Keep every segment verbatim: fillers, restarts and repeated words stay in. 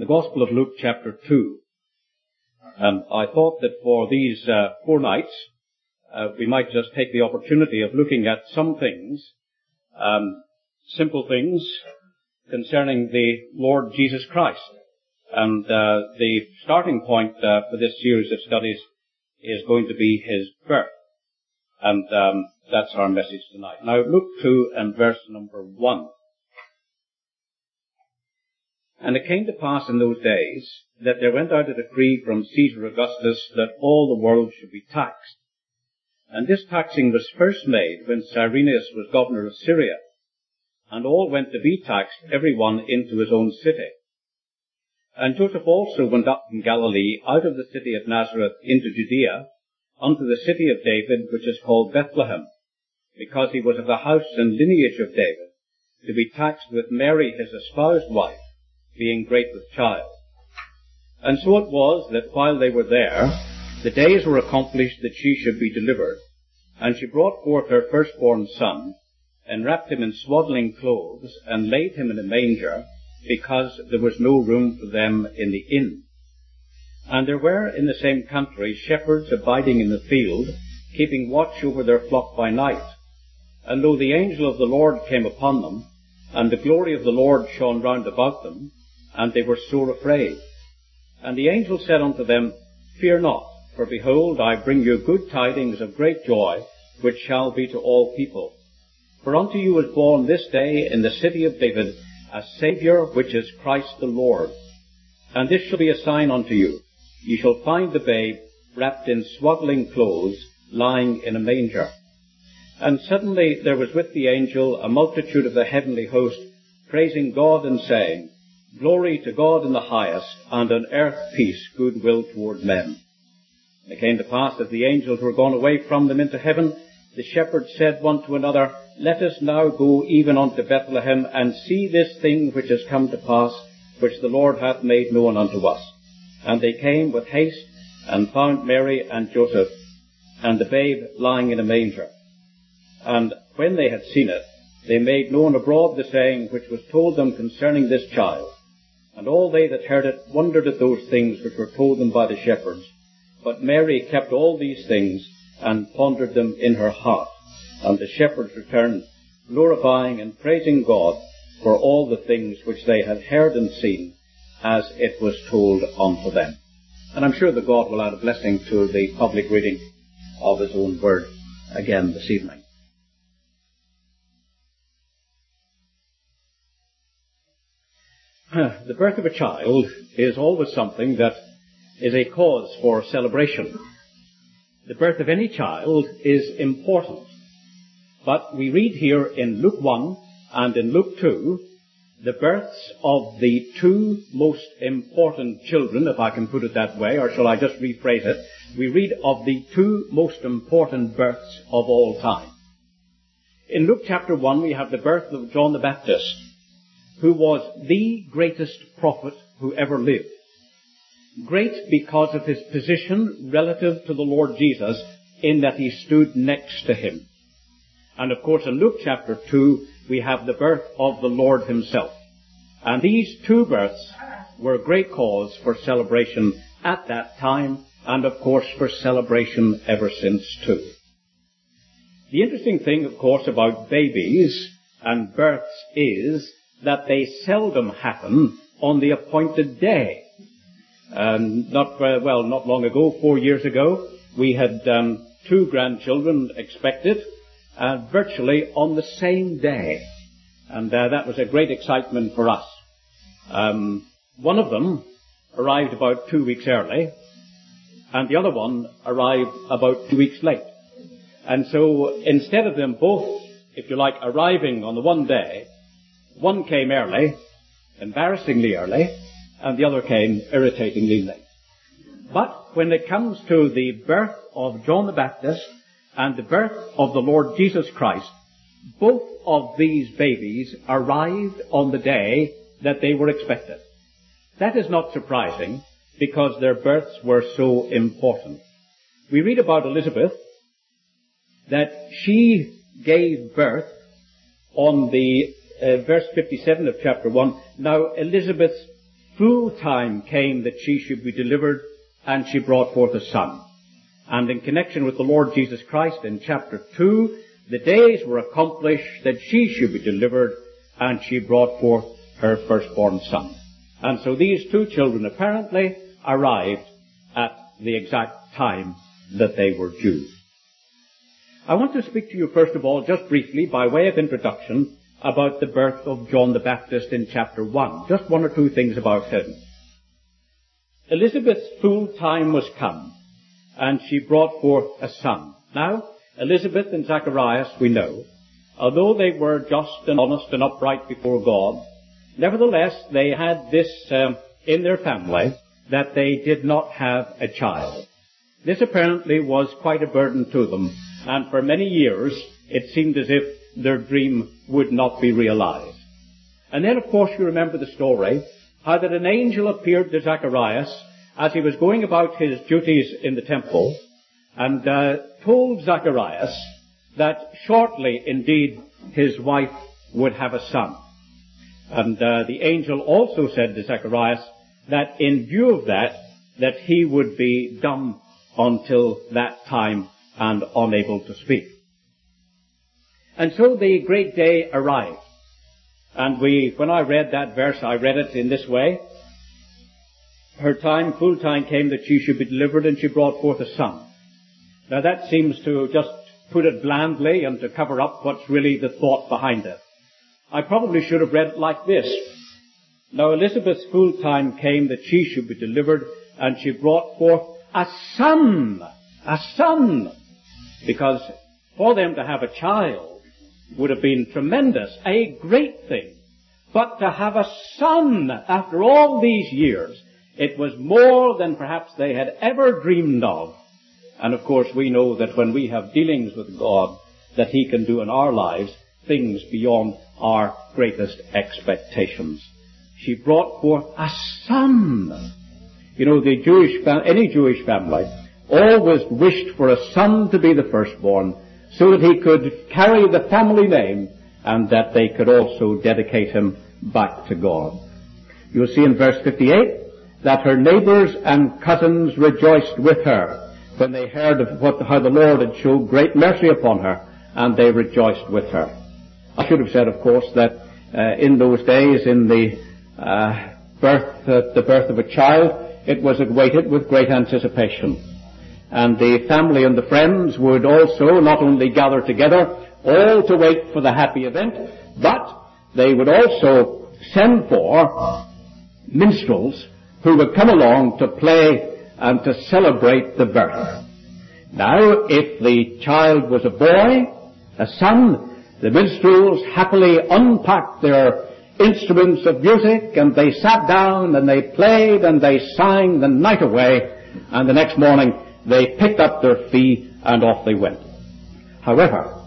the Gospel of Luke chapter two. And I thought that for these uh, four nights, uh, we might just take the opportunity of looking at some things, um, simple things concerning the Lord Jesus Christ. And uh, the starting point uh, for this series of studies is going to be his birth. And um, that's our message tonight. Now, Luke two and verse number one. And it came to pass in those days that there went out a decree from Caesar Augustus that all the world should be taxed. And this taxing was first made when Cyrenius was governor of Syria. And all went to be taxed, every one into his own city. And Joseph also went up from Galilee out of the city of Nazareth into Judea, unto the city of David, which is called Bethlehem, because he was of the house and lineage of David, to be taxed with Mary his espoused wife, being great with child. And so it was that while they were there, the days were accomplished that she should be delivered. And she brought forth her firstborn son, and wrapped him in swaddling clothes, and laid him in a manger, because there was no room for them in the inn. And there were in the same country shepherds abiding in the field, keeping watch over their flock by night. And lo, the angel of the Lord came upon them, and the glory of the Lord shone round about them, and they were sore afraid. And the angel said unto them, Fear not, for behold, I bring you good tidings of great joy, which shall be to all people. For unto you is born this day in the city of David a Saviour, which is Christ the Lord. And this shall be a sign unto you. Ye shall find the babe wrapped in swaddling clothes, lying in a manger. And suddenly there was with the angel a multitude of the heavenly host, praising God and saying, Glory to God in the highest, and on earth peace, goodwill toward men. And it came to pass that the angels were gone away from them into heaven. The shepherds said one to another, Let us now go even unto Bethlehem, and see this thing which has come to pass, which the Lord hath made known unto us. And they came with haste, and found Mary and Joseph, and the babe lying in a manger. And when they had seen it, they made known abroad the saying which was told them concerning this child. And all they that heard it wondered at those things which were told them by the shepherds. But Mary kept all these things, and pondered them in her heart. And the shepherds returned, glorifying and praising God for all the things which they had heard and seen, as it was told unto them. And I'm sure that God will add a blessing to the public reading of his own word again this evening. The birth of a child is always something that is a cause for celebration. The birth of any child is important. But we read here in Luke one and in Luke two the births of the two most important children, if I can put it that way, or shall I just rephrase it? We read of the two most important births of all time. In Luke chapter one we have the birth of John the Baptist, who was the greatest prophet who ever lived. Great because of his position relative to the Lord Jesus, in that he stood next to him. And of course in Luke chapter two we have the birth of the Lord himself. And these two births were a great cause for celebration at that time, and of course for celebration ever since too. The interesting thing, of course, about babies and births is that they seldom happen on the appointed day. Um, not uh, well, not long ago, four years ago, we had um, two grandchildren expected, uh, virtually on the same day, and uh, that was a great excitement for us. Um, one of them arrived about two weeks early, and the other one arrived about two weeks late. And so, instead of them both, if you like, arriving on the one day, one came early, embarrassingly early, and the other came irritatingly late. But when it comes to the birth of John the Baptist and the birth of the Lord Jesus Christ, both of these babies arrived on the day that they were expected. That is not surprising, because their births were so important. We read about Elizabeth, that she gave birth on the uh, verse fifty-seven of chapter one. Now Elizabeth's full time came that she should be delivered, and she brought forth a son. And in connection with the Lord Jesus Christ in chapter two, the days were accomplished that she should be delivered, and she brought forth her firstborn son. And so these two children apparently arrived at the exact time that they were due. I want to speak to you first of all, just briefly, by way of introduction, about the birth of John the Baptist in chapter one. Just one or two things about him. Elizabeth's full time was come, and she brought forth a son. Now, Elizabeth and Zacharias, we know, although they were just and honest and upright before God, nevertheless, they had this um, in their family, that they did not have a child. This apparently was quite a burden to them, and for many years it seemed as if their dream would not be realized. And then, of course, you remember the story, how that an angel appeared to Zacharias as he was going about his duties in the temple, and uh, told Zacharias that shortly, indeed, his wife would have a son. And uh, the angel also said to Zacharias that in view of that, that he would be dumb until that time and unable to speak. And so the great day arrived. And we, when I read that verse, I read it in this way. Her time, full time came that she should be delivered, and she brought forth a son. Now that seems to just put it blandly and to cover up what's really the thought behind it. I probably should have read it like this. Now Elizabeth's full time came that she should be delivered, and she brought forth a son. A son. Because for them to have a child would have been tremendous, a great thing. But to have a son after all these years, it was more than perhaps they had ever dreamed of. And of course we know that when we have dealings with God, that He can do in our lives things beyond our greatest expectations. She brought forth a son. You know, the Jewish, any Jewish family always wished for a son to be the firstborn, so that he could carry the family name, and that they could also dedicate him back to God. You'll see in verse fifty-eight that her neighbors and cousins rejoiced with her when they heard of what, how the Lord had showed great mercy upon her, and they rejoiced with her. I should have said, of course, that uh, in those days, in the uh, birth, uh, the birth of a child, it was awaited with great anticipation. And the family and the friends would also not only gather together, all to wait for the happy event, but they would also send for minstrels who would come along to play and to celebrate the birth. Now, if the child was a boy, a son, the minstrels happily unpacked their instruments of music, and they sat down and they played and they sang the night away, and the next morning they picked up their fee and off they went. However,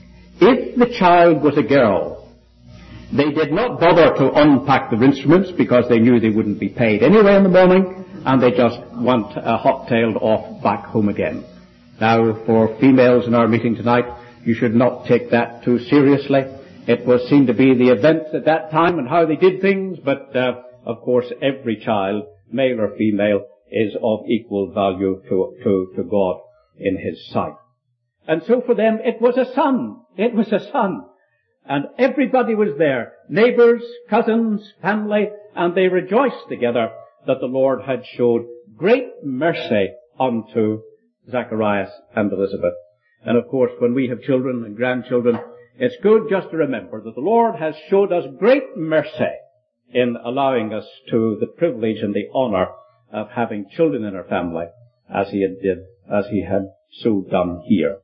if the child was a girl, they did not bother to unpack their instruments because they knew they wouldn't be paid anyway in the morning, and they just went uh, hot-tailed off back home again. Now, for females in our meeting tonight, you should not take that too seriously. It was seen to be the event at that time and how they did things, but uh, of course every child, male or female, is of equal value to, to, to God in His sight. And so for them it was a son. It was a son. And everybody was there, neighbors, cousins, family, and they rejoiced together that the Lord had showed great mercy unto Zacharias and Elizabeth. And of course, when we have children and grandchildren, it's good just to remember that the Lord has showed us great mercy in allowing us to the privilege and the honor of having children in our family, as he had did, as he had so done here.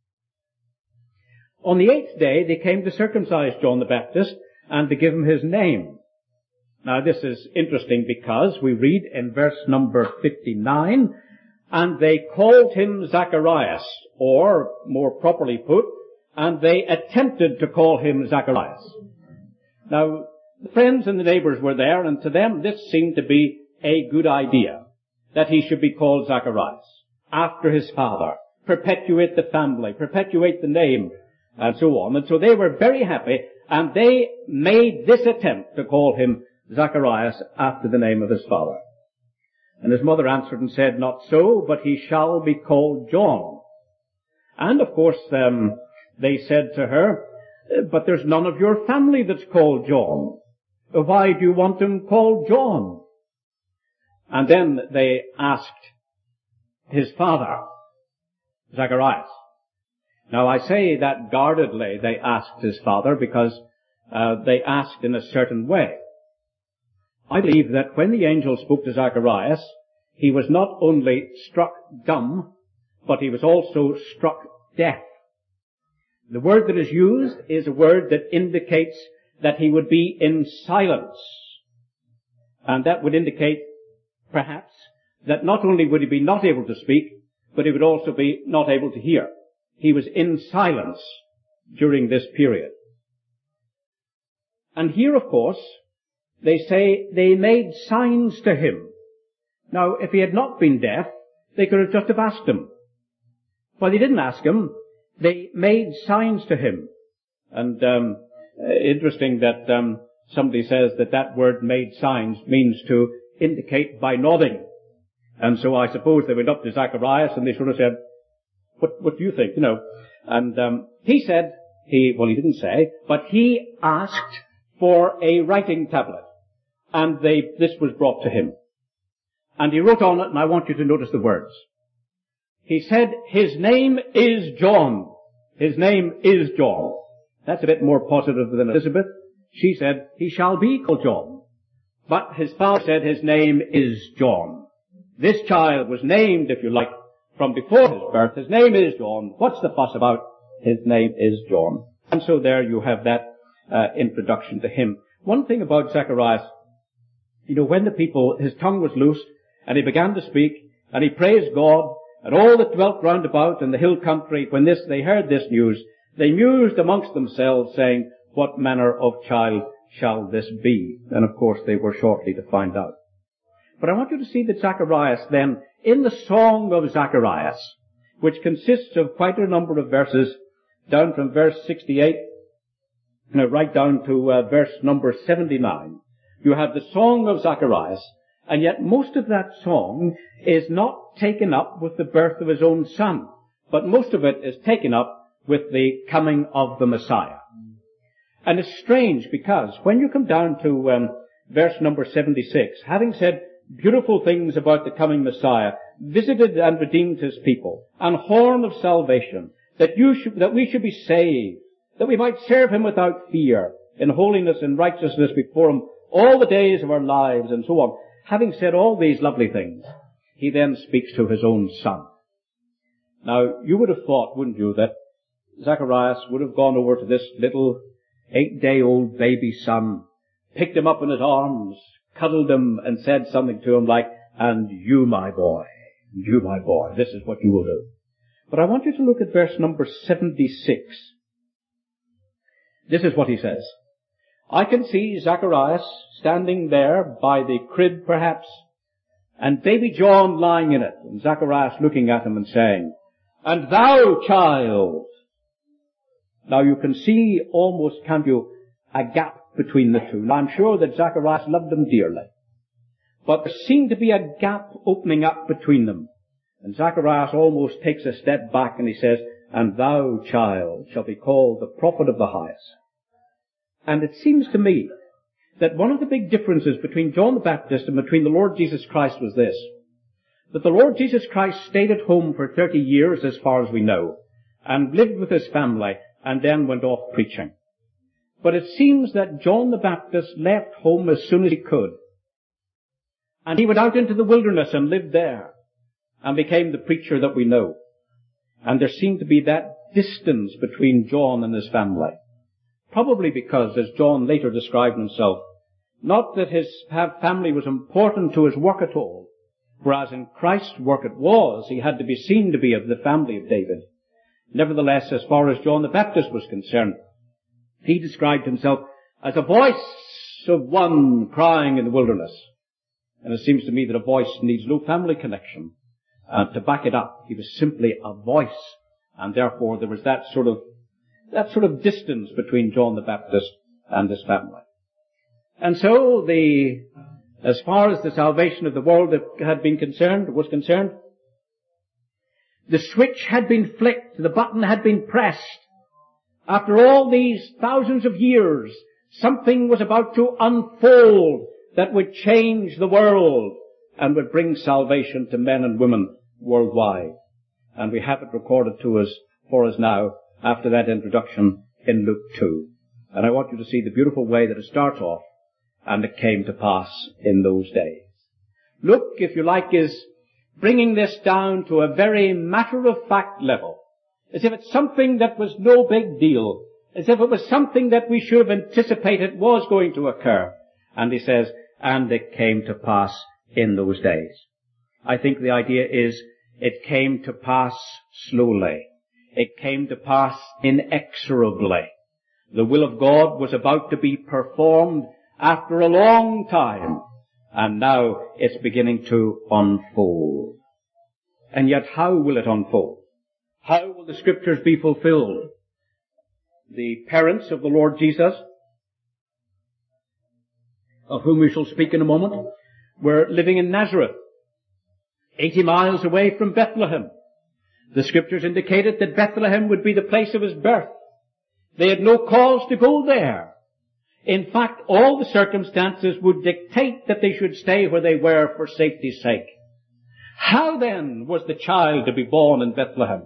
On the eighth day, they came to circumcise John the Baptist and to give him his name. Now, this is interesting because we read in verse number fifty-nine, and they called him Zacharias, or more properly put, and they attempted to call him Zacharias. Now, the friends and the neighbors were there, and to them this seemed to be a good idea, that he should be called Zacharias, after his father, perpetuate the family, perpetuate the name, and so on. And so they were very happy, and they made this attempt to call him Zacharias after the name of his father. And his mother answered and said, Not so, but he shall be called John. And of course, um, they said to her, But there's none of your family that's called John. Why do you want him called John? And then they asked his father, Zacharias. Now I say that guardedly they asked his father because uh, they asked in a certain way. I believe that when the angel spoke to Zacharias, he was not only struck dumb, but he was also struck deaf. The word that is used is a word that indicates that he would be in silence. And that would indicate, perhaps, that not only would he be not able to speak, but he would also be not able to hear. He was in silence during this period. And here, of course, they say they made signs to him. Now, if he had not been deaf, they could have just have asked him. But they didn't ask him. They made signs to him. And um, interesting that um, somebody says that that word made signs means to indicate by nodding. And so I suppose they went up to Zacharias and they sort of said, what, what do you think? You know, and um, he said, he, well, he didn't say, but he asked for a writing tablet. And they, this was brought to him. And he wrote on it, and I want you to notice the words. He said, his name is John. His name is John. That's a bit more positive than Elizabeth. She said, he shall be called John. But his father said, his name is John. This child was named, if you like, from before his birth. His name is John. What's the fuss about? His name is John. And so there you have that uh, introduction to him. One thing about Zacharias, you know, when the people, his tongue was loosed, and he began to speak, and he praised God, and all that dwelt round about in the hill country, when this, they heard this news, they mused amongst themselves, saying, what manner of child shall this be? And of course they were shortly to find out. But I want you to see that Zacharias then, in the Song of Zacharias, which consists of quite a number of verses, down from verse sixty-eight, you know, right down to uh, verse number seventy-nine, you have the Song of Zacharias, and yet most of that song is not taken up with the birth of his own son, but most of it is taken up with the coming of the Messiah. And it's strange because when you come down to um, verse number seventy-six, having said beautiful things about the coming Messiah, visited and redeemed his people, and horn of salvation, that you should, that we should be saved, that we might serve him without fear, in holiness and righteousness before him all the days of our lives, and so on. Having said all these lovely things, he then speaks to his own son. Now, you would have thought, wouldn't you, that Zacharias would have gone over to this little eight-day-old baby son, picked him up in his arms, cuddled him, and said something to him like, and you, my boy, you, my boy, this is what you will do. But I want you to look at verse number seventy-six. This is what he says. I can see Zacharias standing there by the crib, perhaps, and baby John lying in it, and Zacharias looking at him and saying, and thou, child. Now you can see almost, can't you, a gap between the two. Now I'm sure that Zacharias loved them dearly, but there seemed to be a gap opening up between them. And Zacharias almost takes a step back and he says, and thou, child, shall be called the prophet of the highest. And it seems to me that one of the big differences between John the Baptist and between the Lord Jesus Christ was this, that the Lord Jesus Christ stayed at home for thirty years, as far as we know, and lived with his family, and then went off preaching. But it seems that John the Baptist left home as soon as he could. And he went out into the wilderness and lived there, and became the preacher that we know. And there seemed to be that distance between John and his family. Probably because, as John later described himself, not that his family was important to his work at all, whereas in Christ's work it was, he had to be seen to be of the family of David. Nevertheless, as far as John the Baptist was concerned, he described himself as a voice of one crying in the wilderness. And it seems to me that a voice needs no family connection uh, to back it up. He was simply a voice, and therefore there was that sort of that sort of distance between John the Baptist and his family. And so the, as far as the salvation of the world had been concerned, was concerned, the switch had been flicked, the button had been pressed. After all these thousands of years, something was about to unfold that would change the world and would bring salvation to men and women worldwide. And we have it recorded to us, for us now, after that introduction in Luke two. And I want you to see the beautiful way that it starts off, and it came to pass in those days. Luke, if you like, is bringing this down to a very matter-of-fact level, as if it's something that was no big deal, as if it was something that we should have anticipated was going to occur. And he says, and it came to pass in those days. I think the idea is, it came to pass slowly. It came to pass inexorably. The will of God was about to be performed after a long time, and now it's beginning to unfold. And yet how will it unfold? How will the Scriptures be fulfilled? The parents of the Lord Jesus, of whom we shall speak in a moment, were living in Nazareth, eighty miles away from Bethlehem. The Scriptures indicated that Bethlehem would be the place of his birth. They had no cause to go there. In fact, all the circumstances would dictate that they should stay where they were for safety's sake. How then was the child to be born in Bethlehem?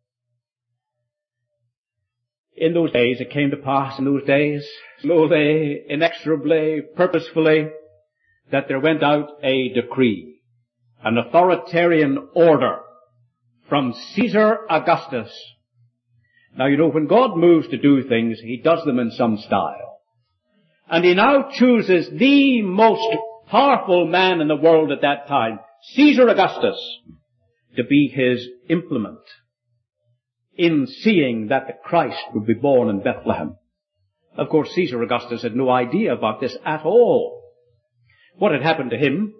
In those days, it came to pass in those days, slowly, inexorably, purposefully, that there went out a decree, an authoritarian order from Caesar Augustus. Now, you know, when God moves to do things, he does them in some style. And he now chooses the most powerful man in the world at that time, Caesar Augustus, to be his implement in seeing that the Christ would be born in Bethlehem. Of course, Caesar Augustus had no idea about this at all. What had happened to him,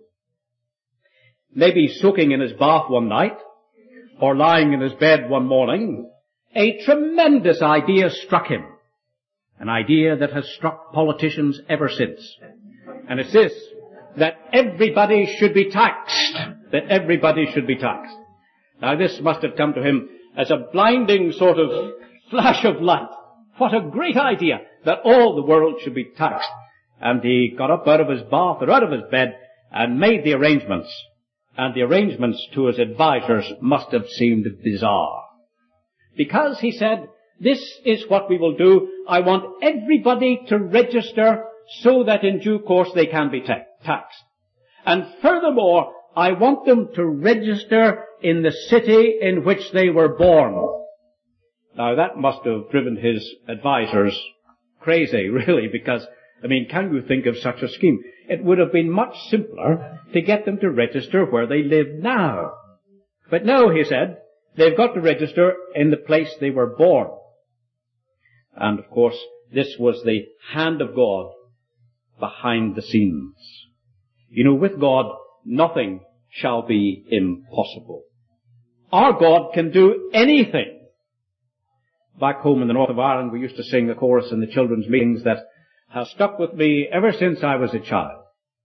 maybe soaking in his bath one night, or lying in his bed one morning, a tremendous idea struck him. An idea that has struck politicians ever since. And it's this, that everybody should be taxed. That everybody should be taxed. Now this must have come to him as a blinding sort of flash of light. What a great idea, that all the world should be taxed. And he got up out of his bath or out of his bed and made the arrangements. And the arrangements to his advisors must have seemed bizarre. Because he said, this is what we will do. I want everybody to register so that in due course they can be ta- taxed. And furthermore, I want them to register in the city in which they were born. Now that must have driven his advisors crazy, really, because, I mean, can you think of such a scheme? It would have been much simpler to get them to register where they live now. But no, he said, they've got to register in the place they were born. And of course, this was the hand of God behind the scenes. You know, with God, nothing shall be impossible. Our God can do anything. Back home in the north of Ireland, we used to sing a chorus in the children's meetings that has stuck with me ever since I was a child.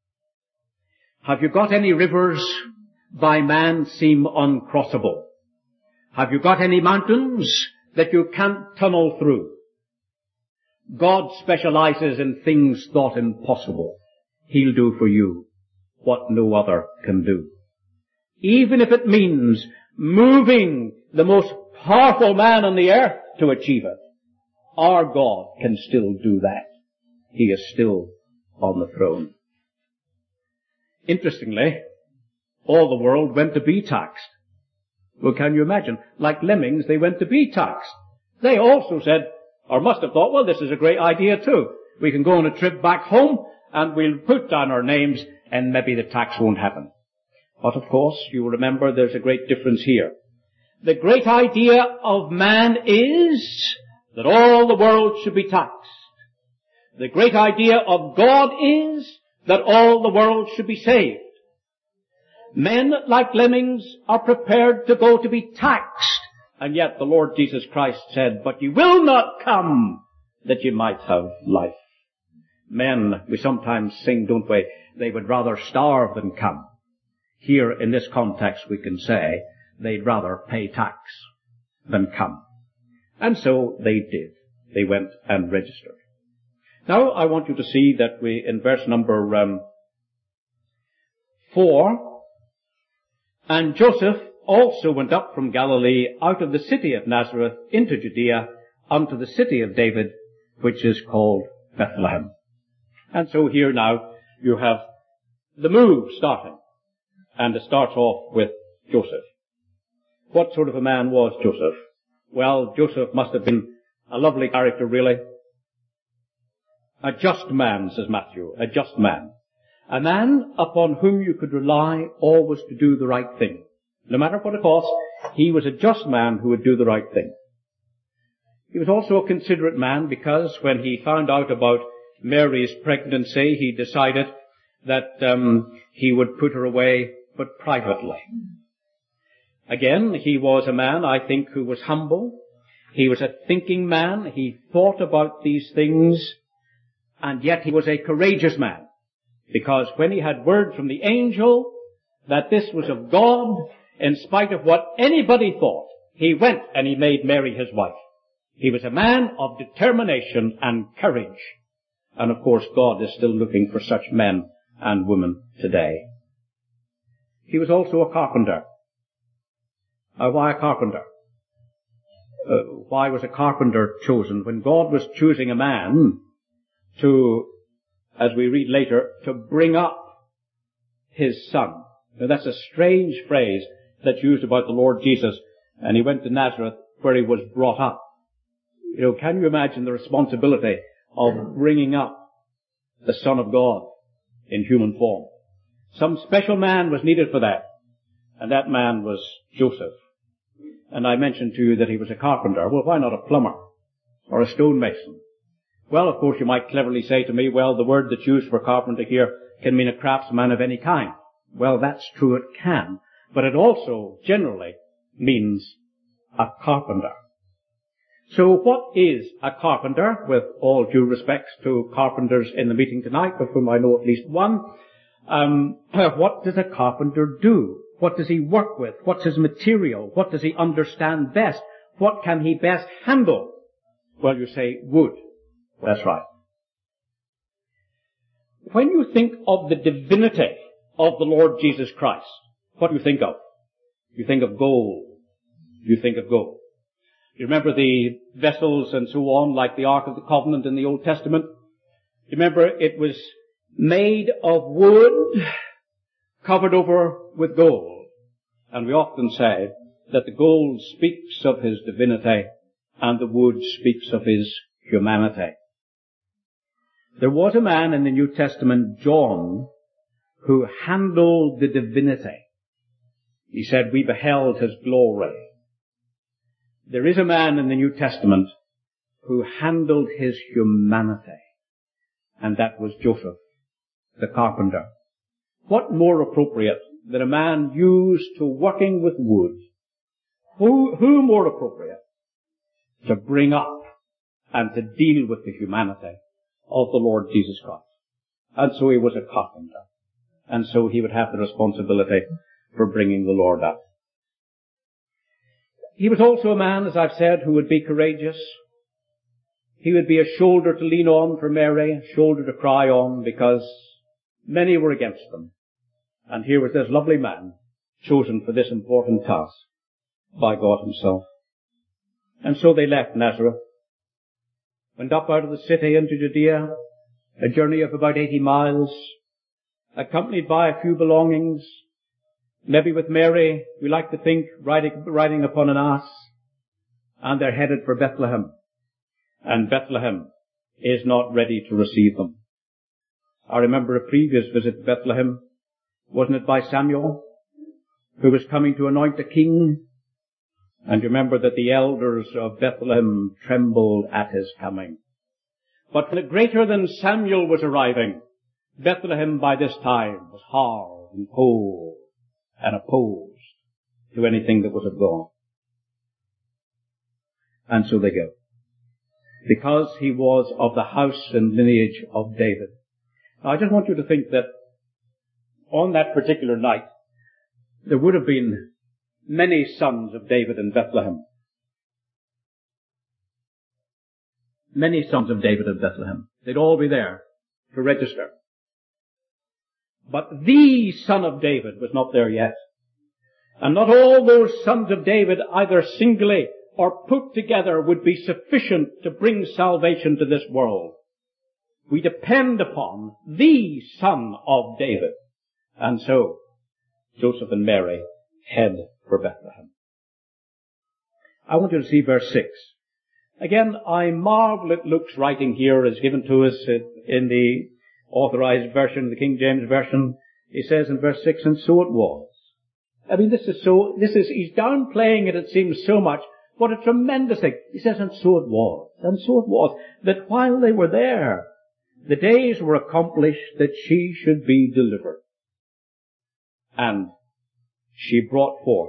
Have you got any rivers by man seem uncrossable? Have you got any mountains that you can't tunnel through? God specializes in things thought impossible. He'll do for you what no other can do. Even if it means moving the most powerful man on the earth to achieve it, our God can still do that. He is still on the throne. Interestingly, all the world went to be taxed. Well, can you imagine? Like lemmings, they went to be taxed. They also said, or must have thought, well, this is a great idea too. We can go on a trip back home and we'll put down our names and maybe the tax won't happen. But of course, you remember there's a great difference here. The great idea of man is that all the world should be taxed. The great idea of God is that all the world should be saved. Men, like lemmings, are prepared to go to be taxed. And yet the Lord Jesus Christ said, but ye will not come that ye might have life. Men, we sometimes sing, don't we, they would rather starve than come. Here in this context we can say they'd rather pay tax than come. And so they did. They went and registered. Now I want you to see that we, in verse number um, four, and Joseph also went up from Galilee out of the city of Nazareth into Judea unto the city of David, which is called Bethlehem. And so here now you have the move starting. And it starts off with Joseph. What sort of a man was Joseph? Well, Joseph must have been a lovely character, really. A just man, says Matthew, a just man. A man upon whom you could rely always to do the right thing. No matter what it cost, he was a just man who would do the right thing. He was also a considerate man because when he found out about Mary's pregnancy, he decided that um, he would put her away, but privately. Again, he was a man, I think, who was humble. He was a thinking man. He thought about these things, and yet he was a courageous man, because when he had word from the angel that this was of God, in spite of what anybody thought, he went and he made Mary his wife. He was a man of determination and courage. And of course, God is still looking for such men and women today. He was also a carpenter. Uh, why a carpenter? Uh, why was a carpenter chosen? When God was choosing a man to, as we read later, to bring up his son. Now that's a strange phrase that's used about the Lord Jesus. And he went to Nazareth where he was brought up. You know, can you imagine the responsibility of bringing up the Son of God in human form? Some special man was needed for that. And that man was Joseph. And I mentioned to you that he was a carpenter. Well, why not a plumber or a stonemason? Well, of course, you might cleverly say to me, well, the word that's used for carpenter here can mean a craftsman of any kind. Well, that's true, it can. But it also generally means a carpenter. So what is a carpenter, with all due respects to carpenters in the meeting tonight, of whom I know at least one? Um, what does a carpenter do? What does he work with? What's his material? What does he understand best? What can he best handle? Well, you say wood. That's right. When you think of the divinity of the Lord Jesus Christ, what do you think of? You think of gold. You think of gold. You remember the vessels and so on, like the Ark of the Covenant in the Old Testament? You remember it was made of wood, covered over with gold. And we often say that the gold speaks of his divinity and the wood speaks of his humanity. There was a man in the New Testament, John, who handled the divinity. He said, we beheld his glory. There is a man in the New Testament who handled his humanity, and that was Joseph, the carpenter. What more appropriate than a man used to working with wood? Who, who more appropriate to bring up and to deal with the humanity of the Lord Jesus Christ? And so he was a carpenter. And so he would have the responsibility for bringing the Lord up. He was also a man, as I've said, who would be courageous. He would be a shoulder to lean on for Mary, a shoulder to cry on, because many were against them. And here was this lovely man chosen for this important task by God himself. And so they left Nazareth, went up out of the city into Judea, a journey of about eighty miles, accompanied by a few belongings, maybe with Mary, we like to think, riding, riding upon an ass, and they're headed for Bethlehem. And Bethlehem is not ready to receive them. I remember a previous visit to Bethlehem, wasn't it by Samuel, who was coming to anoint a king? And you remember that the elders of Bethlehem trembled at his coming. But when a greater than Samuel was arriving, Bethlehem by this time was hard and cold and opposed to anything that was of God. And so they go. because he was of the house and lineage of David. Now, I just want you to think that on that particular night, there would have been many sons of David in Bethlehem. Many sons of David in Bethlehem. They'd all be there to register. But the son of David was not there yet. And not all those sons of David, either singly or put together, would be sufficient to bring salvation to this world. We depend upon the Son of David. And so, Joseph and Mary head for Bethlehem. I want you to see verse six. Again, I marvel at Luke's writing here as given to us in the authorized version, the King James Version. He says in verse six, and so it was. I mean, this is so, this is, he's downplaying it, it seems so much. What a tremendous thing. He says, and so it was. And so it was that while they were there, the days were accomplished that she should be delivered. And she brought forth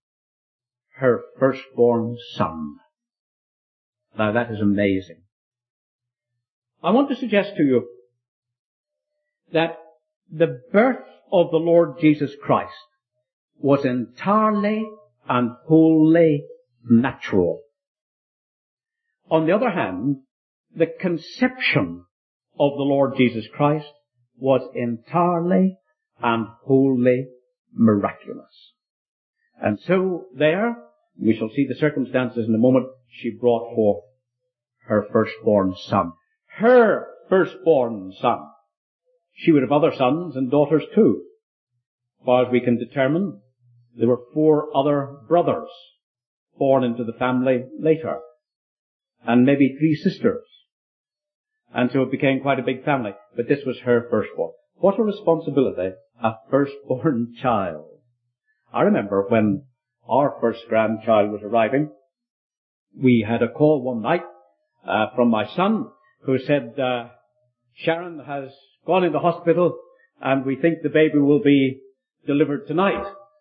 her firstborn son. Now that is amazing. I want to suggest to you that the birth of the Lord Jesus Christ was entirely and wholly natural. On the other hand, the conception of the Lord Jesus Christ was entirely and wholly miraculous. And so there, we shall see the circumstances in a moment, she brought forth her firstborn son. Her firstborn son. She would have other sons and daughters too. As far as we can determine, there were four other brothers born into the family later. And maybe three sisters. And so it became quite a big family. But this was her firstborn. What a responsibility, a firstborn child. I remember when our first grandchild was arriving, we had a call one night uh, from my son who said, uh, Sharon has gone into hospital and we think the baby will be delivered tonight.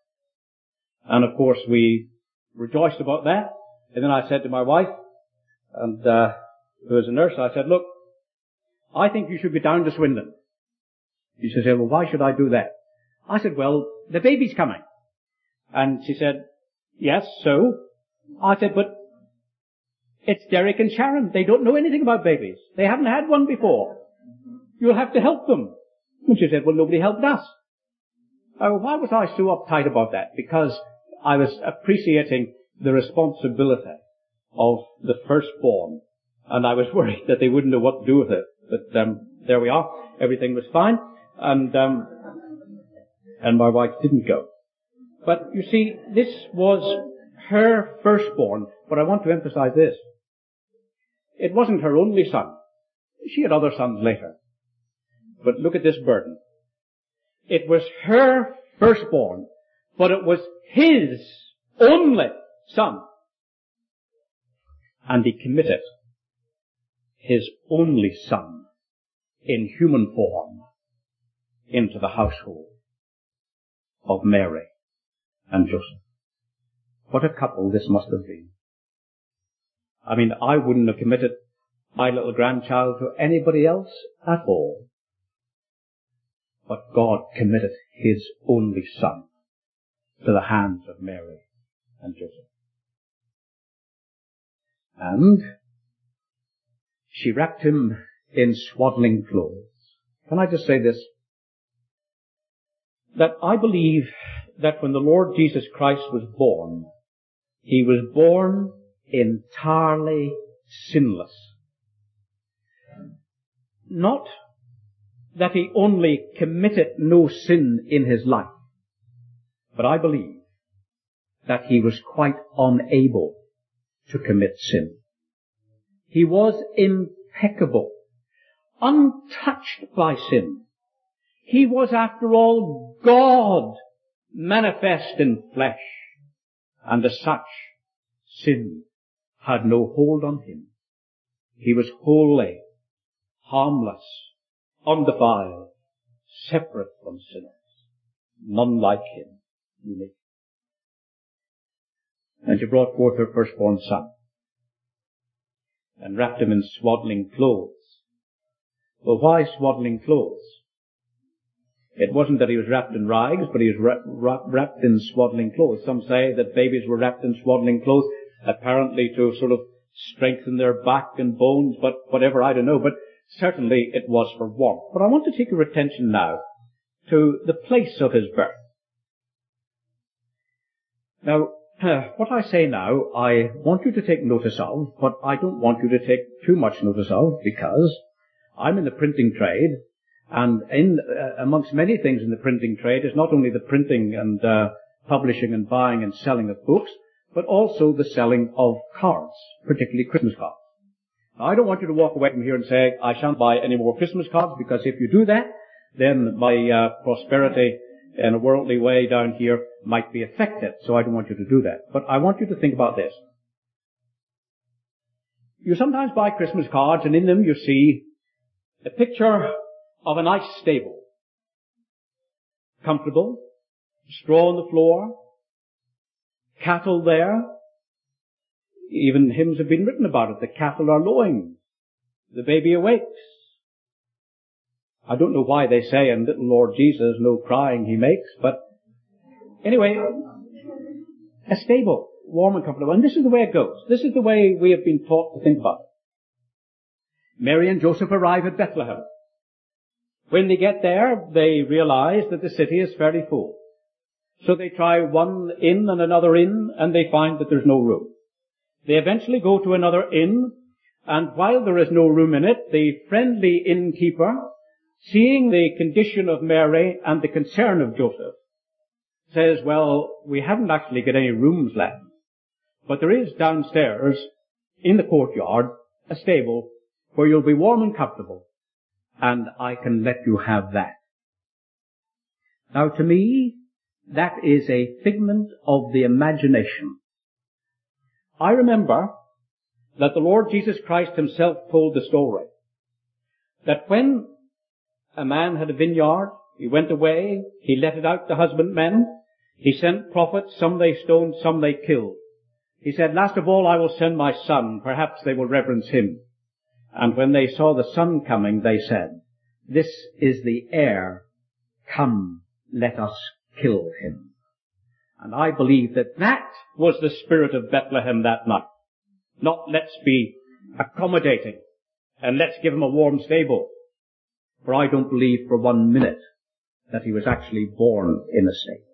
And of course we rejoiced about that. And then I said to my wife, and uh, who was a nurse, I said, look, I think you should go down to Swindon. She said, well, why should I do that? I said, well, the baby's coming. And she said, yes, so? I said, but it's Derek and Sharon. They don't know anything about babies. They haven't had one before. You'll have to help them. And she said, well, nobody helped us. Oh, why was I so uptight about that? Because I was appreciating the responsibility of the firstborn. And I was worried that they wouldn't know what to do with it. But um, there we are. Everything was fine. And um, and my wife didn't go. But you see, this was her firstborn. But I want to emphasize this. It wasn't her only son. She had other sons later. But look at this burden. It was her firstborn, but it was his only son. And he committed his only son in human form into the household of Mary and Joseph. What a couple this must have been. I mean, I wouldn't have committed my little grandchild to anybody else at all. But God committed his only son to the hands of Mary and Joseph. And she wrapped him in swaddling clothes. Can I just say this? That I believe that when the Lord Jesus Christ was born, he was born entirely sinless. Not that he only committed no sin in his life, but I believe that he was quite unable to commit sin. He was impeccable, untouched by sin. He was, after all, God manifest in flesh, and as such, sin had no hold on him. He was holy, harmless, undefiled, separate from sinners. None like him, unique. And she brought forth her firstborn son. and wrapped him in swaddling clothes. Well, why swaddling clothes? It wasn't that he was wrapped in rags, but he was ra- wrapped in swaddling clothes. Some say that babies were wrapped in swaddling clothes, apparently to sort of strengthen their back and bones, but whatever, I don't know. But certainly it was for warmth. But I want to take your attention now to the place of his birth. Now, what I say now, I want you to take notice of, but I don't want you to take too much notice of, because I'm in the printing trade, and in uh, amongst many things in the printing trade is not only the printing and uh, publishing and buying and selling of books, but also the selling of cards, particularly Christmas cards. Now, I don't want you to walk away from here and say, I shan't buy any more Christmas cards, because if you do that, then my uh, prosperity in a worldly way down here might be affected. So I don't want you to do that. But I want you to think about this. You sometimes buy Christmas cards, and in them you see a picture of a nice stable. Comfortable, straw on the floor, cattle there. Even hymns have been written about it. The cattle are lowing. The baby awakes. I don't know why they say in little Lord Jesus, no crying he makes, but anyway, a stable, warm and comfortable. And this is the way it goes. This is the way we have been taught to think about it. Mary and Joseph arrive at Bethlehem. When they get there, they realize that the city is fairly full. So they try one inn and another inn, and they find that there's no room. They eventually go to another inn, and while there is no room in it, the friendly innkeeper, seeing the condition of Mary and the concern of Joseph, says, well, we haven't actually got any rooms left, but there is downstairs in the courtyard a stable where you'll be warm and comfortable, and I can let you have that. Now, to me, that is a figment of the imagination. I remember that the Lord Jesus Christ himself told the story that when a man had a vineyard, he went away, he let it out to husbandmen, he sent prophets, some they stoned, some they killed. He said, last of all I will send my son, perhaps they will reverence him. And when they saw the son coming, they said, this is the heir, come, let us kill him. And I believe that that was the spirit of Bethlehem that night. Not let's be accommodating and let's give him a warm stable. For I don't believe for one minute that he was actually born in a stable.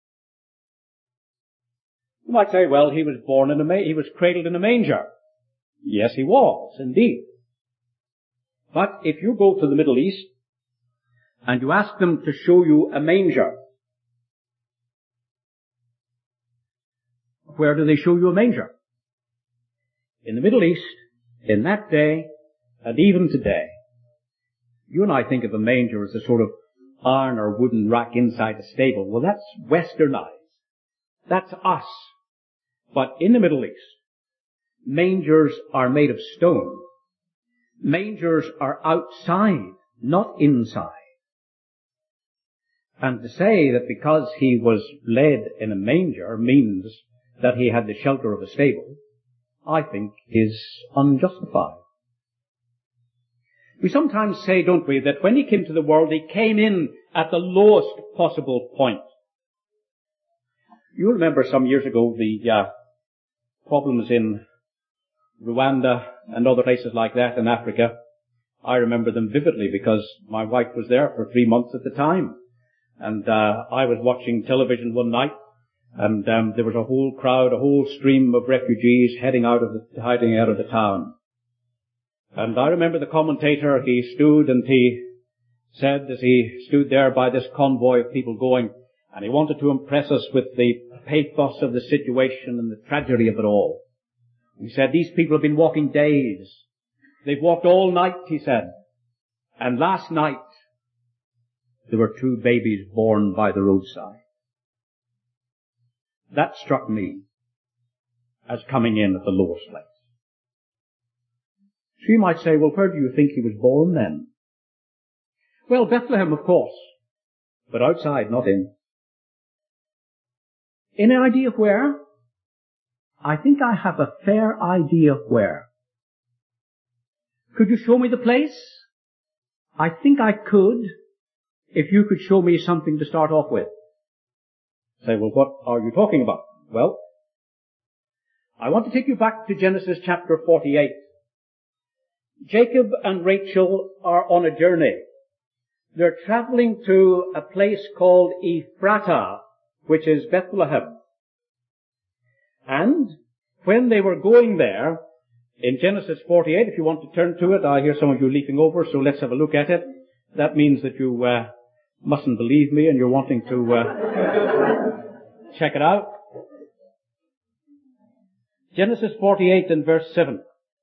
You might say, well, he was born in a ma- he was cradled in a manger. Yes, he was, indeed. But if you go to the Middle East and you ask them to show you a manger, where do they show you a manger? In the Middle East, in that day, and even today, you and I think of a manger as a sort of iron or wooden rack inside a stable. Well, that's westernized. That's us. But in the Middle East, mangers are made of stone. Mangers are outside, not inside. And to say that because he was led in a manger means that he had the shelter of a stable, I think is unjustified. We sometimes say, don't we, that when he came to the world, he came in at the lowest possible point. You remember some years ago the uh, problems in Rwanda and other places like that in Africa. I remember them vividly because my wife was there for three months at the time. And uh, I was watching television one night, and um, there was a whole crowd, a whole stream of refugees heading out of the, hiding out of the town. And I remember the commentator, he stood and he said, as he stood there by this convoy of people going, and he wanted to impress us with the pathos of the situation and the tragedy of it all. He said, these people have been walking days. They've walked all night, he said. And last night, there were two babies born by the roadside. That struck me as coming in at the lowest place. So you might say, well, where do you think he was born then? Well, Bethlehem, of course, but outside, not in. Any idea where? I think I have a fair idea where. Could you show me the place? I think I could, if you could show me something to start off with. Say, well, what are you talking about? Well, I want to take you back to Genesis chapter forty-eight. Jacob and Rachel are on a journey. They're traveling to a place called Ephratah, which is Bethlehem. And when they were going there, in Genesis forty-eight, if you want to turn to it, I hear some of you leaping over, so let's have a look at it. That means that you uh, mustn't believe me and you're wanting to uh, check it out. Genesis forty-eight and verse seven.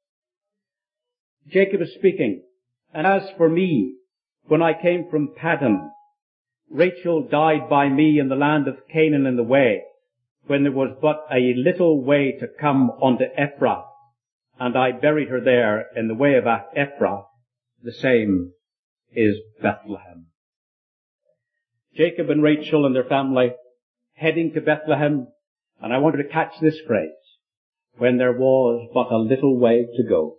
Jacob is speaking. And as for me, when I came from Paddan, Rachel died by me in the land of Canaan in the way, when there was but a little way to come unto Ephrath, and I buried her there in the way of Ephrath. The same is Bethlehem. Jacob and Rachel and their family heading to Bethlehem, and I wanted to catch this phrase, when there was but a little way to go.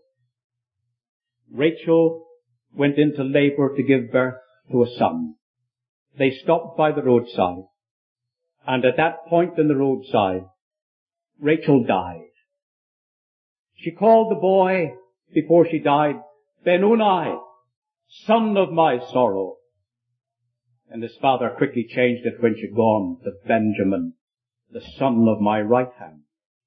Rachel went into labor to give birth to a son. They stopped by the roadside, and at that point in the roadside, Rachel died. She called the boy, before she died, Benoni, son of my sorrow. And his father quickly changed it when she'd gone to Benjamin, the son of my right hand.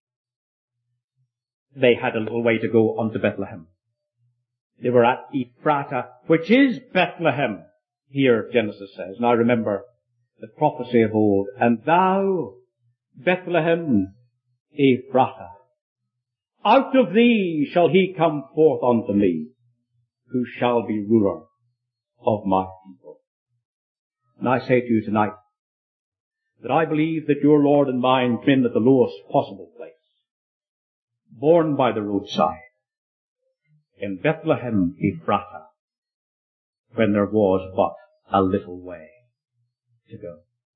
They had a little way to go unto Bethlehem. They were at Ephratah, which is Bethlehem, here Genesis says. Now remember the prophecy of old. And thou, Bethlehem, Ephratah, out of thee shall he come forth unto me, who shall be ruler of my people. And I say to you tonight that I believe that your Lord and mine came at the lowest possible place, born by the roadside, in Bethlehem Ephratah, when there was but a little way to go.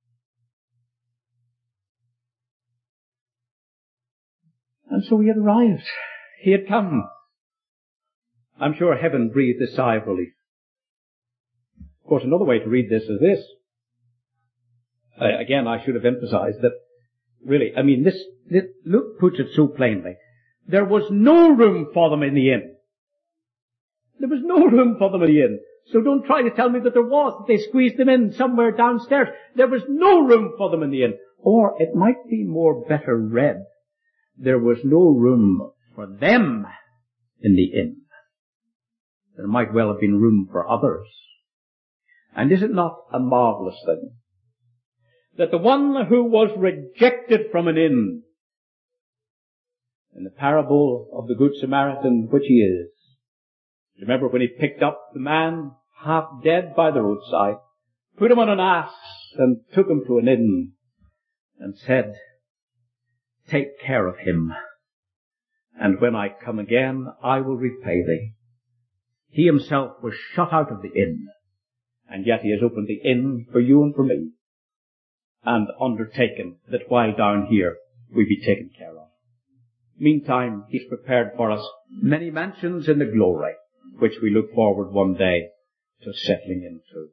And so he had arrived. He had come. I'm sure heaven breathed a sigh of relief. Of course, another way to read this is this. Uh, again, I should have emphasized that, really, I mean, this, this, Luke puts it so plainly. There was no room for them in the inn. There was no room for them in the inn. So don't try to tell me that there was, that they squeezed them in somewhere downstairs. There was no room for them in the inn. Or it might be more better read, there was no room for them in the inn. There might well have been room for others. And is it not a marvelous thing that the one who was rejected from an inn, in the parable of the Good Samaritan, which he is, remember when he picked up the man half dead by the roadside, put him on an ass and took him to an inn and said, take care of him, and when I come again, I will repay thee. He himself was shut out of the inn, and yet he has opened the inn for you and for me, and undertaken that while down here we be taken care of. Meantime, he's prepared for us many mansions in the glory, which we look forward one day to settling into.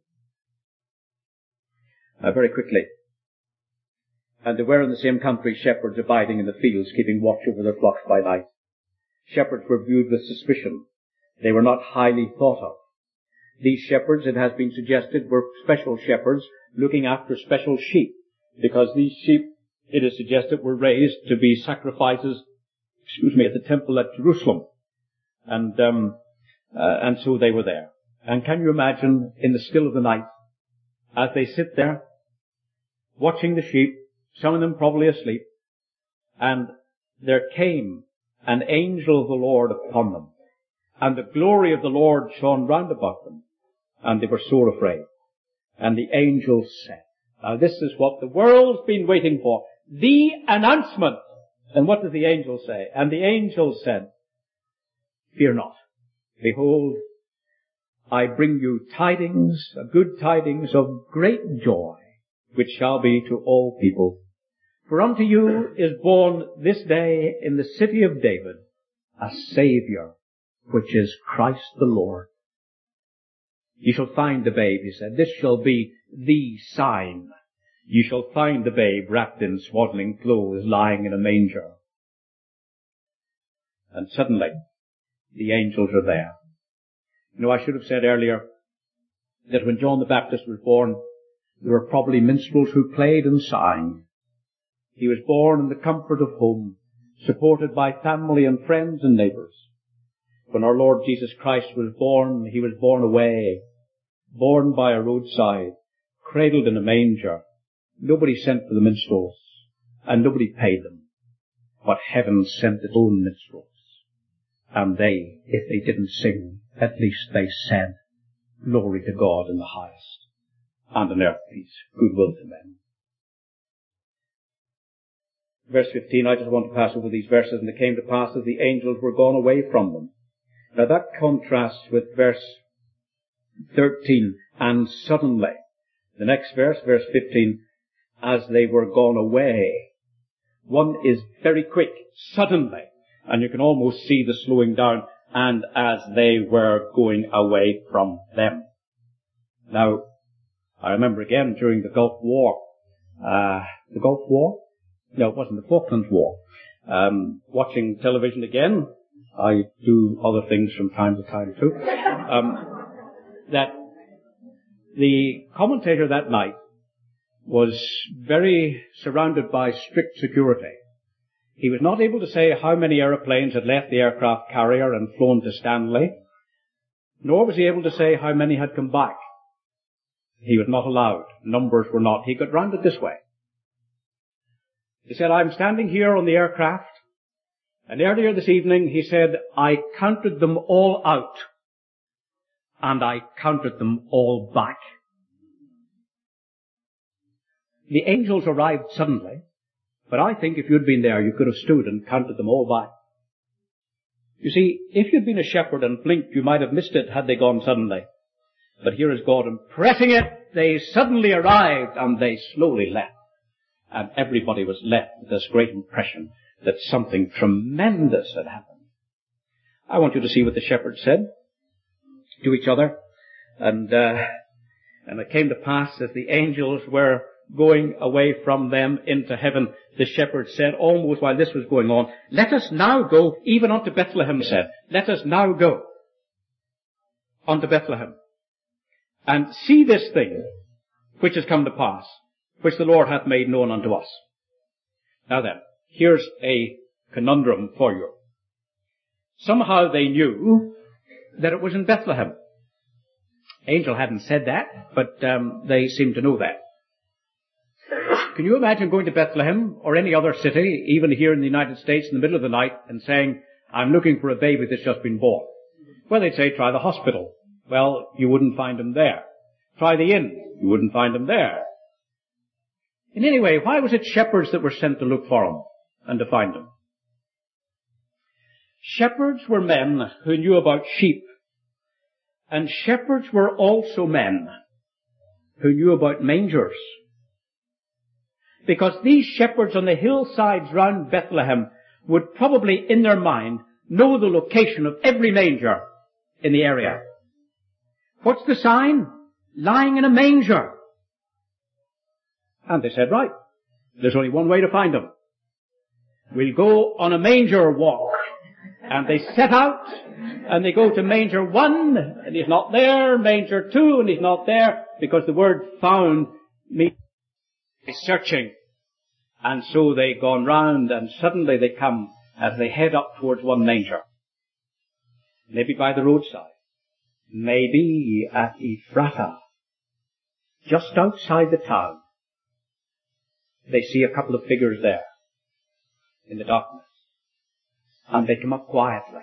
Now, very quickly. And there were in the same country shepherds abiding in the fields, keeping watch over their flocks by night. Shepherds were viewed with suspicion. They were not highly thought of. These shepherds, it has been suggested, were special shepherds looking after special sheep, because these sheep, it is suggested, were raised to be sacrifices, excuse me, at the temple at Jerusalem. And, um, uh, and so they were there. And can you imagine, in the still of the night, as they sit there, watching the sheep, some of them probably asleep, and there came an angel of the Lord upon them, and the glory of the Lord shone round about them, and they were sore afraid. And the angel said, now this is what the world's been waiting for, the announcement. And what does the angel say? And the angel said, fear not. Behold, I bring you tidings, good tidings of great joy, which shall be to all people. For unto you is born this day in the city of David a Saviour, which is Christ the Lord. You shall find the babe, he said. This shall be the sign. You shall find the babe wrapped in swaddling clothes, lying in a manger. And suddenly, the angels are there. You know, I should have said earlier that when John the Baptist was born, there were probably minstrels who played and sang. He was born in the comfort of home, supported by family and friends and neighbours. When our Lord Jesus Christ was born, he was born away, born by a roadside, cradled in a manger. Nobody sent for the minstrels, and nobody paid them. But heaven sent its own minstrels. And they, if they didn't sing, at least they said, "Glory to God in the highest, and on earth peace, goodwill to men." Verse fifteen, I just want to pass over these verses. And it came to pass as the angels were gone away from them. Now that contrasts with verse thirteen, and suddenly. The next verse, verse fifteen, as they were gone away. One is very quick, suddenly, and you can almost see the slowing down, and as they were going away from them. Now, I remember again during the Gulf War, uh, the Gulf War? No, it wasn't the Falklands War. Um, watching television again, I do other things from time to time too, um, that the commentator that night was very surrounded by strict security. He was not able to say how many aeroplanes had left the aircraft carrier and flown to Stanley, nor was he able to say how many had come back. He was not allowed. Numbers were not. He got round it this way. He said, "I'm standing here on the aircraft, and earlier this evening," he said, "I counted them all out, and I counted them all back." The angels arrived suddenly, but I think if you'd been there, you could have stood and counted them all back. You see, if you'd been a shepherd and blinked, you might have missed it had they gone suddenly. But here is God impressing it. They suddenly arrived, and they slowly left. And everybody was left with this great impression that something tremendous had happened. I want you to see what the shepherds said to each other. And, uh, and it came to pass as the angels were going away from them into heaven, the shepherds said, almost while this was going on, "Let us now go, even unto Bethlehem," said. "Let us now go unto Bethlehem, and see this thing which has come to pass, which the Lord hath made known unto us." Now then, here's a conundrum for you. Somehow they knew that it was in Bethlehem. Angel hadn't said that, but um, they seemed to know that. Can you imagine going to Bethlehem or any other city, even here in the United States, in the middle of the night and saying, "I'm looking for a baby that's just been born"? Well, they'd say, "Try the hospital." Well, you wouldn't find him there. Try the inn. You wouldn't find him there. And anyway, why was it shepherds that were sent to look for him and to find him? Shepherds were men who knew about sheep. And shepherds were also men who knew about mangers. Because these shepherds on the hillsides round Bethlehem would probably, in their mind, know the location of every manger in the area. What's the sign? Lying in a manger. And they said, right, there's only one way to find him. We'll go on a manger walk. And they set out, and they go to manger one, and he's not there, manger two, and he's not there, because the word found means searching. And so they gone round, and suddenly they come as they head up towards one manger. Maybe by the roadside. Maybe at Ephrata. Just outside the town. They see a couple of figures there in the darkness. And they come up quietly.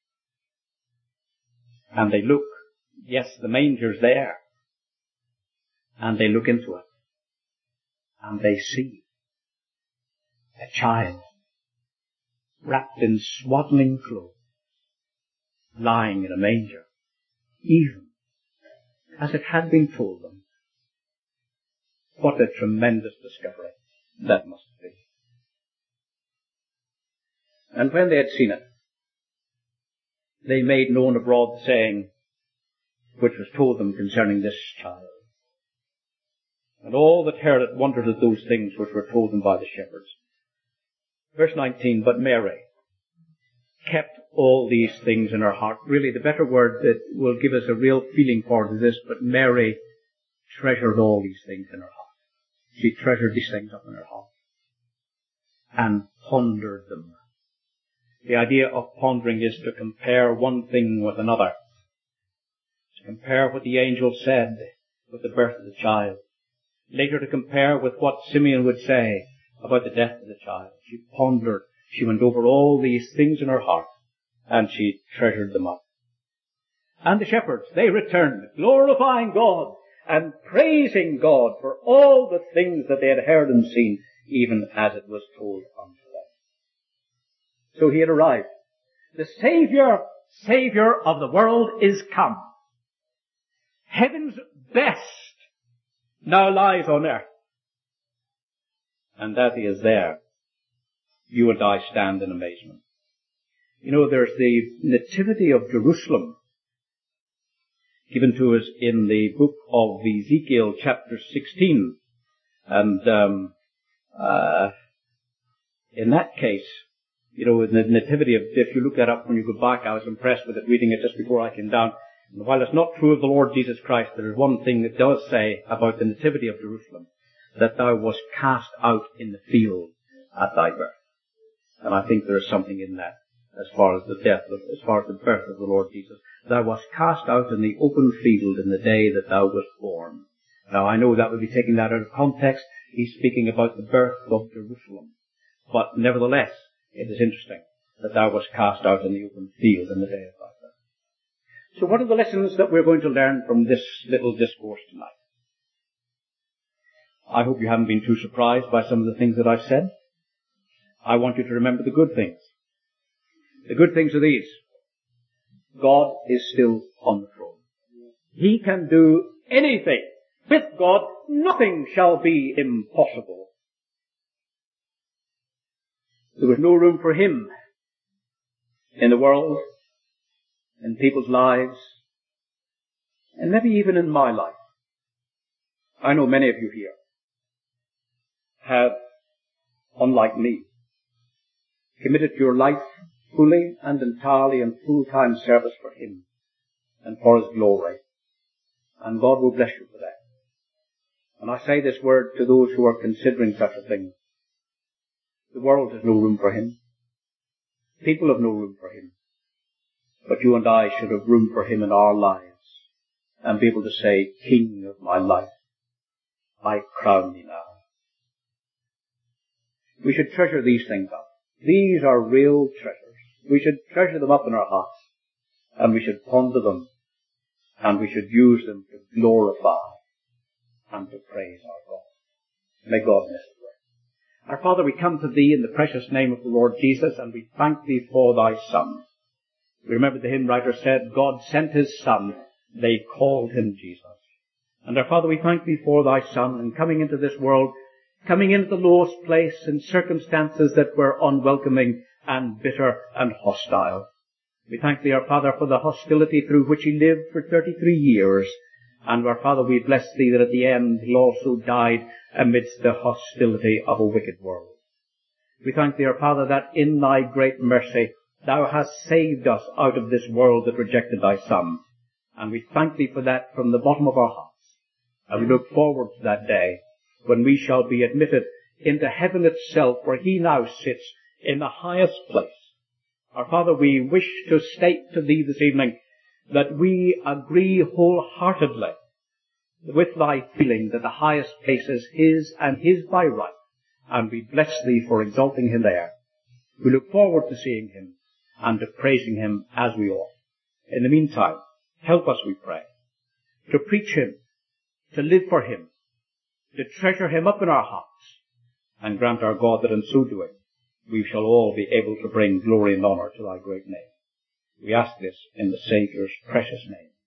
And they look. Yes, the manger's there. And they look into it. And they see a child wrapped in swaddling clothes, lying in a manger, even as it had been told them. What a tremendous discovery that must be. And when they had seen it, they made known abroad the saying which was told them concerning this child. And all that heard it wondered at those things which were told them by the shepherds. Verse nineteen, but Mary kept all these things in her heart. Really, the better word that will give us a real feeling for it is this, but Mary treasured all these things in her heart. She treasured these things up in her heart and pondered them. The idea of pondering is to compare one thing with another. To compare what the angel said with the birth of the child. Later to compare with what Simeon would say about the death of the child. She pondered. She went over all these things in her heart and she treasured them up. And the shepherds, they returned, glorifying God and praising God for all the things that they had heard and seen, even as it was told unto them. So he had arrived. The Saviour, Saviour of the world is come. Heaven's best now lies on earth. And that he is there, you and I stand in amazement. You know, there's the Nativity of Jerusalem given to us in the book of Ezekiel chapter sixteen. And um, uh, in that case, you know, in the Nativity of, if you look that up when you go back, I was impressed with it, reading it just before I came down. And while it's not true of the Lord Jesus Christ, there is one thing that does say about the Nativity of Jerusalem, that thou wast cast out in the field at thy birth. And I think there is something in that as far as the death, of, as far as the birth of the Lord Jesus. Thou wast cast out in the open field in the day that thou wast born. Now I know that would be taking that out of context. He's speaking about the birth of Jerusalem. But nevertheless, it is interesting that thou wast cast out in the open field in the day of thy birth. So what are the lessons that we're going to learn from this little discourse tonight? I hope you haven't been too surprised by some of the things that I've said. I want you to remember the good things. The good things are these. God is still on the throne. He can do anything. With God, nothing shall be impossible. There was no room for him in the world, in people's lives, and maybe even in my life. I know many of you here have, unlike me, committed your life fully and entirely in full-time service for him and for his glory. And God will bless you for that. And I say this word to those who are considering such a thing. The world has no room for him. People have no room for him. But you and I should have room for him in our lives and be able to say, King of my life, I crown thee now. We should treasure these things up. These are real treasures. We should treasure them up in our hearts, and we should ponder them, and we should use them to glorify and to praise our God. May God bless us. Our Father, we come to thee in the precious name of the Lord Jesus, and we thank thee for thy Son. We remember the hymn writer said, God sent his Son, they called him Jesus. And our Father, we thank thee for thy Son, and coming into this world, coming into the lowest place in circumstances that were unwelcoming and bitter and hostile. We thank thee, our Father, for the hostility through which he lived for thirty-three years. And our Father, we bless thee that at the end he also died amidst the hostility of a wicked world. We thank thee, our Father, that in thy great mercy thou hast saved us out of this world that rejected thy Son. And we thank thee for that from the bottom of our hearts. And we look forward to that day when we shall be admitted into heaven itself, where he now sits in the highest place. Our Father, we wish to state to thee this evening that we agree wholeheartedly with thy feeling that the highest place is his and his by right, and we bless thee for exalting him there. We look forward to seeing him and to praising him as we ought. In the meantime, help us, we pray, to preach him, to live for him, to treasure him up in our hearts, and grant our God that in so doing we shall all be able to bring glory and honour to thy great name. We ask this in the Saviour's precious name.